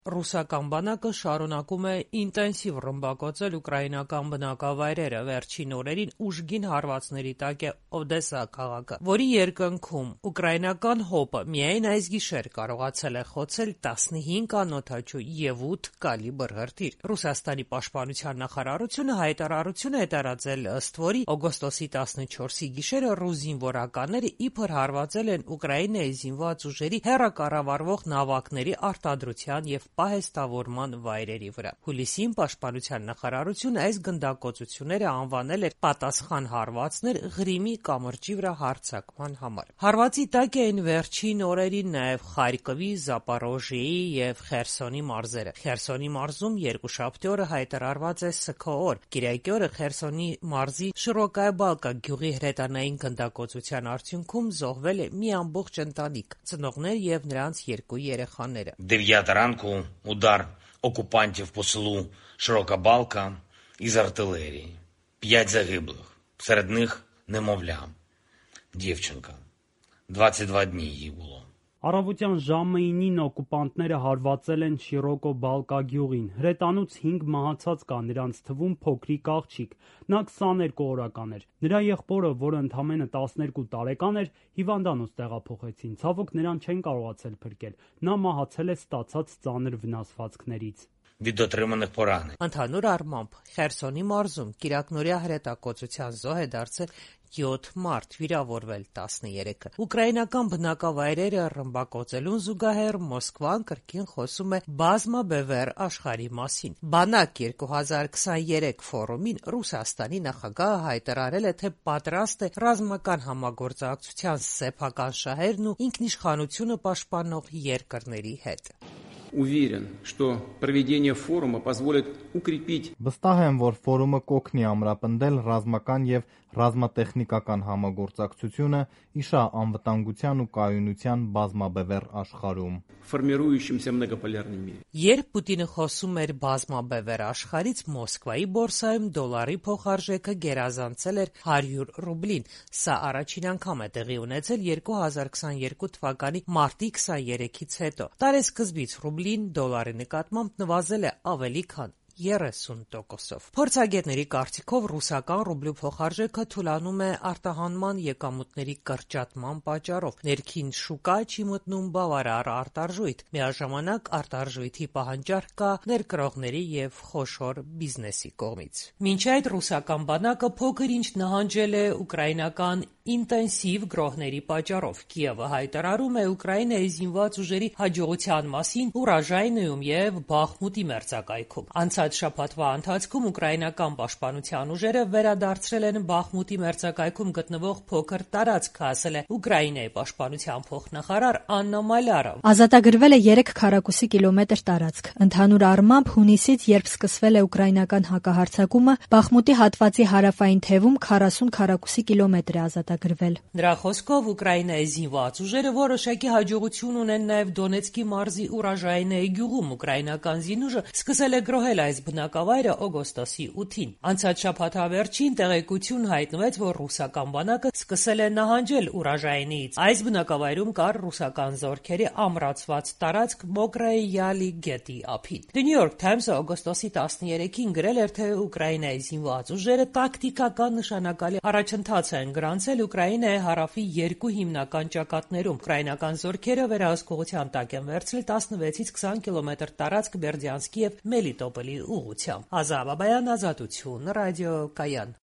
Ռուսական բանակը շարունակում է ինտենսիվ ռմբակոծել ուկրաինական բնակավայրերը, վերջին օրերին ուժգին հարվածների տակ է Օդեսա քաղաքը, որի երկնքում ուկրաինական ՀՕՊ-ը միայն այս գիշեր կարողացել է խոցել 15 անօդաչու և 8 կալիբր հրթիռ։ Ռուսաստանի պաշտպանության նախարարությունը հայտարարություն է տարածել, ըստ որի օգոստոսի 14-ի գիշերը ռուս զինվորականները իբր հարվածել են Ուկրաինայի զինված ուժերի հեռակառավարվող նավակների արտադրության և պահեստավորման վայրերի վրա։ Հուլիսին պաշտպանության նախարարությունը այս գնդակոծությունները անվանել էր պատասխան հարվածներ Ղրիմի կամրջի վրա հարձակման համար։ Հարվածի տակ էին վերջին օրերին նաև Խարկովի, Զապորոժիեի և Խերսոնի մարզերը։ Խերսոնի մարզում երկուշաբթի օրը հայտարարված է ՍՔՕ օր։ Կիրակի օրը Խերսոնի մարզի Շիրոկայա Բալկա գյուղի հրետանային գնդակոծության արդյունքում զոհվել է մի ամբողջ ընտանիք՝ ծնողներ և նրանց 2 երեխաները։ 9 ранку удар оккупантів по селу Широка Балка із артилерії. 5 загиблих, серед них немовля, дівчинка. 22 дні їй було. Առավոտյան ժամը 9-ին օկուպանտները հարվածել են Շիրոկո Բալկա գյուղին։ Հրետանուց 5 մահացած կա, նրանց թվում փոքրիկ աղջիկ։ Նա 22 օրական էր։ Նրա եղբորը, որը ընդամենը 12 տարեկան էր, հիվանդանոց տեղափոխեցին։ Ցավոք նրան չեն կարողացել փրկել։ Նա մահացել է ստացած ծանր վնասվածքներից։ Від отриманих поранень. Ընդհանուր առմամբ Խերսոնի մարզում կիրակնօրյա հրետակոծության զոհ է դարձել 7 մարդ, վիրավորվել 13-ը։ Ուկրաինական բնակավայրերը ռմբակոծելուն զուգահեռ Մոսկվան կրկին խոսում է բազմաբևեռ աշխարհի մասին։ Բանակ 2023 ֆորումին Ռուսաստանի նախագահը հայտարարել է, թե պատրաստ է ռազմական համագործակցության սեփական շահերն ու ինքնիշխանությունը պաշտպանող երկրների հետ։ Уверен, что проведение форума позволит укрепить. Վստահ եմ, որ ֆորումը կօգնի ամրապնդել ռազմական եւ ռազմատեխնիկական համագործակցությունը իշա անվտանգության ու կայունության բազմաբևեռ աշխարհում։ Формирующемся многополярном мире. Երբ Պուտինը խոսում էր բազմաբևեռ աշխարհից, Մոսկվայի բորսայում դոլարի փոխարժեքը գերազանցել էր 100 ռուբլին։ Սա առաջին անգամ է տեղի ունեցել 2022 թվականի մարտի 23-ից հետո։ Տարեսկզբից ռուբլին դոլարի նկատմամբ նվազել է ավելի քան 30%-ով։ Փորձագետների կարծիքով ռուսական ռուբլու փոխարժեքը թուլանում է արտահանման եկամուտների կրճատման պատճառով։ Ներքին շուկա չի մտնում բավարար արտարժույթ։ Միաժամանակ արտարժույթի պահանջարկ կա ներկրողների և խոշոր բիզնեսի կողմից։ Մինչ այդ ռուսական բանակը փոքր-ինչ նահանջել է ուկրաինական ինտենսիվ գրոհների պատճառով։ Կիևը հայտարարում է Ուկրաինայի զինված ուժերի հաջողության մասին Ուրաժայնիում և Բախմուտի մերձակայքում։ Անցած շաբաթվա ընթացքում ուկրաինական պաշտպանության ուժերը վերադարձրել են Բախմուտի մերձակայքում գտնվող փոքր տարածք, ասել է Ուկրաինայի պաշտպանության փոխնախարար Աննա Մալյարը։ Ազատագրվել է 3 քառակուսի կիլոմետր տարածք։ Ընդհանուր առմամբ հունիսից, երբ սկսվել է ուկրաինական հակահարձակումը, Բախմուտի հատվածի հարավային թևում 40 քառակուսի կիլոմետր է ազատագրվել։ Նրա խոսքով Ուկրաինայի զինված ուժերը որոշակի հաջողություն ունեն նաև Դոնեցկի մարզի Ուրաժայնիայի գյուղում։ Ուկրաինական զինուժը սկսել է գրոհել այս բնակավայրը օգոստոսի 8-ին։ Անցած շաբաթավերջին տեղեկություն հայտնվեց, որ ռուսական բանակը սկսել է նահանջել Ուրաժայնիից։ Այս բնակավայրում կար ռուսական զորքերի ամրացված տարածք Մոկրայի Յալի գետի ափին։ The New York Times-ը օգոստոսի 13-ին գրել էր, թե Ուկրաինայի զինված ուժերը տակտիկական նշանակալի առաջընթաց են գրանցել Ուկրաինայի հարավի 2 հիմնական ճակատներում։ Ուկրաինական զորքերը վերահսկողության տակ են վերցրել 16-ից 20 կիլոմետր տարածք Բերդյանսկի և Մելիտոպոլի ուղղությամբ։ Ազատ Բաբայան, Ազատություն, ռադիո Կայան։